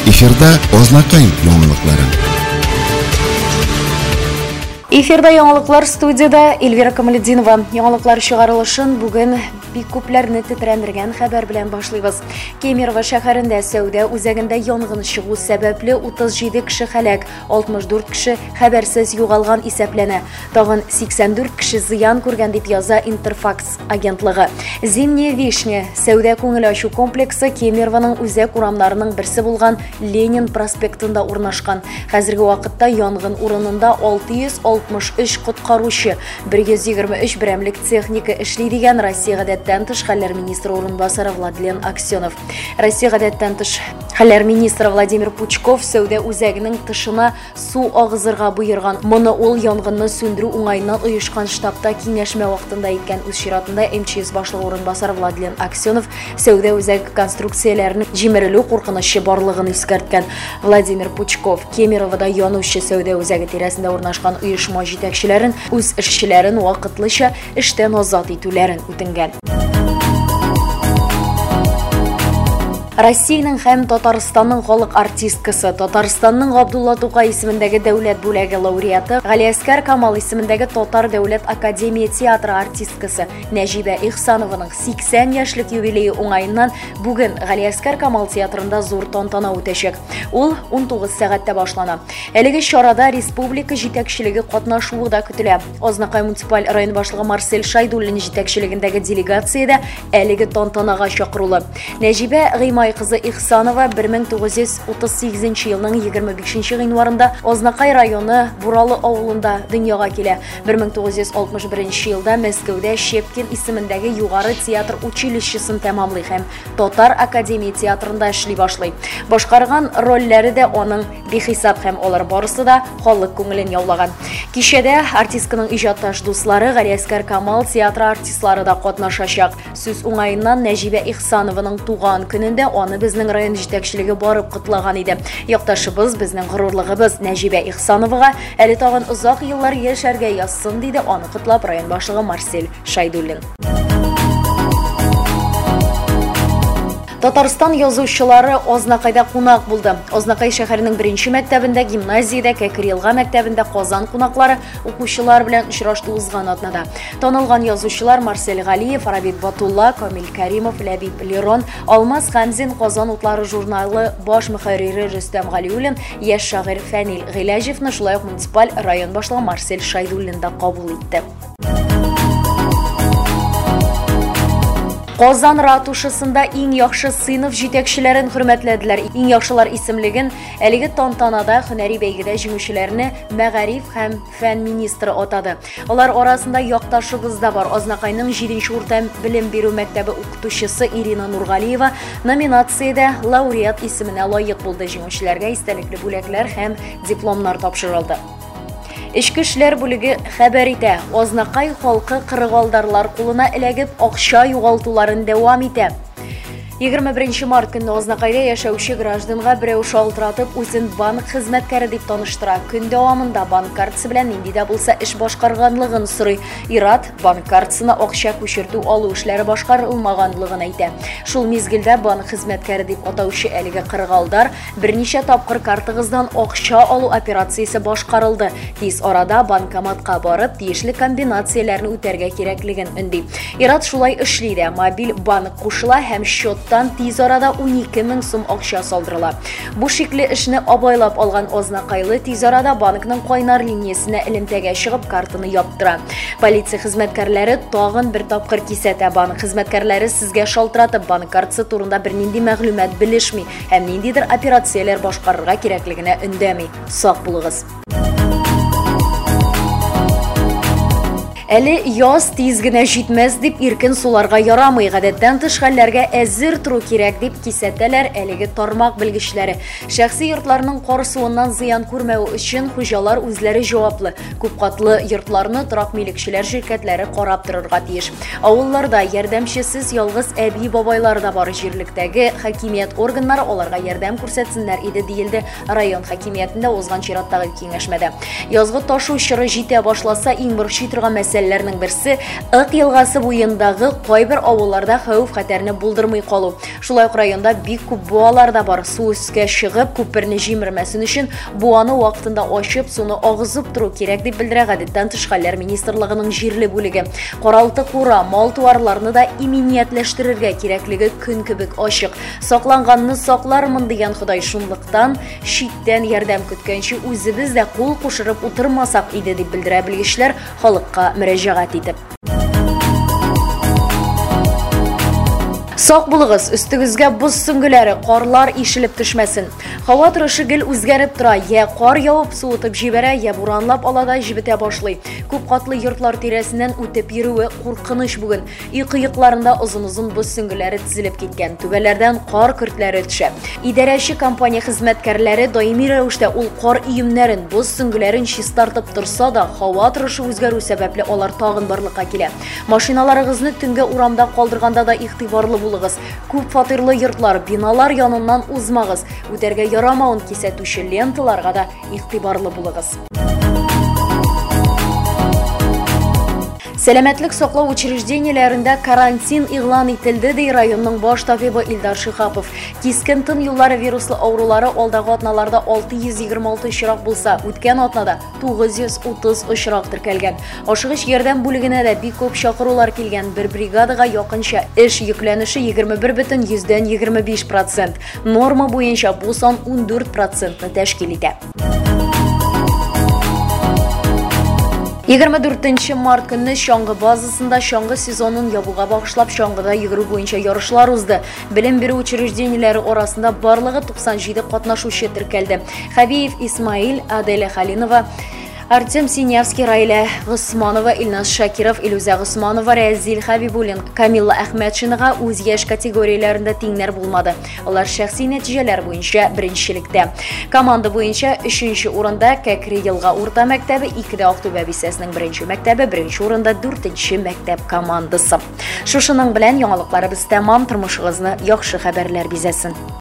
Эфирда Ознакай яңалыклары. Эфирда яңалыклар, студияда Эльвира Камалетдинова. Яңалыклар чыгарылышын бүген бик күпләрне тетрәндергән хәбәр белән башлыйбыз. Кемерово шәһәрендә сәүдә үзәгендә янгын чыгу сәбәпле 37 кеше һәлак, 64 кеше хәбәрсез югалган исәпләнә. Тагын 84 кеше зыян күргән дип яза Интерфакс агентлыгы. Зимняя вишня сәүдә күңел ачу комплексы Кемерованың үзәк урамнарының берсе булган Ленин проспектында урнашкан. Хәзерге вакытта янгын урынында 663 коткаручы, 123 берәмлек техника эшли дигән Россия гадәттән тыш хәлләр министры урынбасары Владлен Аксенов. Россия гадәттән тыш хәлләр министры Владимир Пучков сәүдә үзәгенең тышына су агызырга буйырган. Моны ул янгынны сүндерү уңайыннан оешкан штабта киңәшмә вакытында әйткән. Үз чиратында МЧС башлыгы урынбасары Владлен Аксенов сәүдә үзәге конструкцияләренең җимерелү куркынычы барлыгын искәрткән. Владимир Пучков Кемеровода янучы сәүдә үзәге тирәсендә урнашкан оешма җитәкчеләрен үз эшчеләрен вакытлыча эштән азат итүләрен үтенгән. Россиянең һәм Татарстанның халык артисткасы, Татарстанның Габдулла Тукай исемендәге дәүләт бүләге лауреаты, Галиәскәр Камал исемендәге Татар дәүләт академия театры артисткасы Нәҗибә Ихсанованың 80 яшьлек юбилее уңаеннан бүген Галиәскәр Камал театрында зур тантана үтәчәк. Ул 19 сәгатьтә башлана. Әлеге чарада республика җитәкчелеге катнашуы да көтелә. Ознакай муниципаль район башлыгы Марсель Шайдуллин җитәкчелегендәге делегациядә әлеге тантанага чакырылды. Нәҗибә кызы Ихсанова 1938 елның 25 гыйнварында Ознакай районы Буралы авылында дөньяга килә. 1961 елда Мәскәүдә Щепкин исемендәге югары театр училищесын тәмамлый һәм Татар академия театрында эшли башлый. Башкарган рольләре дә аның бихисап һәм алар барысы да халык күңелен яулаган. Кичәдә артистканың иҗатташ дуслары Галиәскәр Камал театры артистлары да катнашачак. Сүз уңаеннан Нәҗибә Ихсанованың туган көнендә аны безнең район җитәкчелеге барып кытлаган иде. Якташыбыз, безнең горурлыгыбыз Нәҗибә Ихсановага әле тагын озак еллар яшәргә язсын диде аны кытлап район башлыгы Марсель Шайдуллин. Татарстан язучылары Ознакайда кунак булды. Ознакай шәһәренең 1-нче мәктәбендә, гимназиядә, Кәкрилга мәктәбендә Казан кунаклары укучылар белән очрашты узган атнада. Танылган язучылар Марсель Галиев, Рабит Батулла, Камил Кәримов, Ләбиб Лерон, Алмаз Хәмзин, Казан утлары журналы баш мөхәррире Рөстәм Галиуллин, яшь шагыйрь Фәнил Гыйләҗевне шулай ук муниципаль район башлыгы Марсель Шайдуллин да кабул итте. Казан ратушасында иң яхшы сыйныф җитәкчеләрен хөрмәтләделәр. Иң яхшылар исемлеген әлеге тантанада һөнәри бәйгедә җиңүчеләрне мәгариф һәм фән министры атады. Алар арасында якташыбыз да бар. Ознакайның 7-нче урта белем бирү мәктәбе укытучысы Ирина Нургалиева номинациядә лауреат исеменә лаек булды. Җиңүчеләргә истәлекле бүләкләр һәм дипломнар тапшырылды. Эчке эшләр бүлеге хәбәр итә, Ознакай халкы кырыгалдарлар кулына эләгеп акча югалтуларын дәвам итә. 21 март көнне Ознакайда яшәүче гражданга берәү шалтыратып үзен банк хезмәткәре дип таныштыра. Көн дәвамында банк картасы белән нинди дә булса эш башкарганлыгын сорый. Ират банк картасына акча күчертү алу эшләре башкарылмаганлыгын әйтә. Шул мизгелдә банк хезмәткәре дип атаучы әлеге кыргалдар берничә тапкыр картагыздан акча алу операциясе башкарылды. Тиз арада банкоматка барып, тиешле комбинацияләрне үтәргә кирәклеген өнди. Ират шулай эшли дә, мобиль банк кушыла һәм счеттан тиз арада 12 000 сум акча салдырыла. Бу шикле эшне абайлап алган Ознакайлы тиз арада банкның кайнар линиясенә элемтәгә чыгып картаны яптыра. Полиция хезмәткәрләре тагын бер тапкыр кисәтә. Банк хезмәткәрләре сезгә шалтыратып банк картасы турында бернинди мәгълүмат белешми һәм ниндидер операцияләр башкарырга кирәклегенә өндәми. Сак булыгыз. Әле яз тиз генә җитмәс дип иркен суларга ярамый. Гадәттән тыш хәлләргә әзер туры кирәк дип кисәтәләр әлеге тармак белгечләре. Шәхси йортларның карсуыннан зыян күрмәү өчен хуҗалар үзләре җаваплы. Күп катлы йортларны торак милекчеләр ширкәтләре карап торырга тиеш. Авылларда ярдәмчесез ялгыз әби бабайлар да бар. Җирлектәге хакимият органнары аларга ярдәм күрсәтсеннәр иде диелде район хакимиятендә узган чираттагы киңәшмәдә. Язгы ташу чоры җитә башласа иң борчый торган мәсьәлә мәсьәләләрнең берсе Ык елгасы буендагы кайбер авылларда хәвеф-хәтәрне булдырмый калу. Шулай ук районда бик күп буалар да бар. Су өскә чыгып, күперне җимермәсен өчен буаны вакытында ачып, суны агызып туру кирәк дип белдерә гадәттән тыш хәлләр министрлыгының җирле бүлеге. Каралты кура, мал туарларны да иминиятләштерергә кирәклеге көн кебек ачык. Сакланганны саклармын дигән Ходай шунлыктан читтән ярдәм көткәнче үзебез дә кул кушырып утырмасак иде дип белдерә белгечләр халыкка мөрәҗәгать итеп. Сак булыгыз, өстегезгә боз сөңгеләре, карлар ишелеп төшмәсен. Һава торышы гел үзгәреп тора, я кар явып суытып җибәрә, я буранлап алада җибетә башлый. Күп катлы йортлар тирәсеннән үтеп йөрүе куркыныч бүген. Үй кыякларында озын-озын боз сөңгеләре тезелеп киткән, түбәләрдән кар көртләре төшә. Идарәче компания хезмәткәрләре даими рәвештә ул кар өемнәрен, боз сөңгеләрен чистартып торса да, һава торышы үзгәрү сәбәпле алар тагын барлыкка килә. Машиналарыгызны төнгә урамда калдырганда да игътибарлы булыгыз. Күп фатирлы йортлар, биналар яныннан узмагыз. Үтәргә ярамавын кисәтүче ленталарга да игътибарлы булыгыз. Сәламәтлек саклау учреждениеләрендә карантин игълан ителде ди районның баш табибы Илдар Шихапов. Кискен тын юллары вируслы авырулары алдагы атналарда 626 очрак булса, үткән атнада 930 очрак теркәлгән. Ашыгыч ярдәм бүлегенә дә бик күп чакырулар килгән. Бер бригадага якынча эш йөкләнеше 21,25%. Норма буенча бу сан 14%-ны тәшкил итә. 24 март көнне чаңгы базасында чаңгы сезонын ябуга багышлап чаңгыда йөгерү буенча ярышлар узды. Белем бирү учреждениеләре арасында барлыгы 97 катнашучы теркәлде. Хәбиев Исмаил, Аделя Халинова, Артем Синявский, Раиля Госманова, Илназ Шакиров, Илюза Госманова, Рәзил Хабибуллин, Камилла Әхмәтшинага үз яшь категорияләрендә тиңнәр булмады. Алар шәхси нәтиҗәләр буенча беренчелектә. Команда буенча 3нче урында Кәкри елга урта мәктәбе, 2дә Актүбә бисәсенең 1нче мәктәбе, 1нче урында 4нче мәктәп командасы. Шушының белән яңалыкларыбыз тәмам, тормышыгызны яхшы хәбәрләр бизәсен.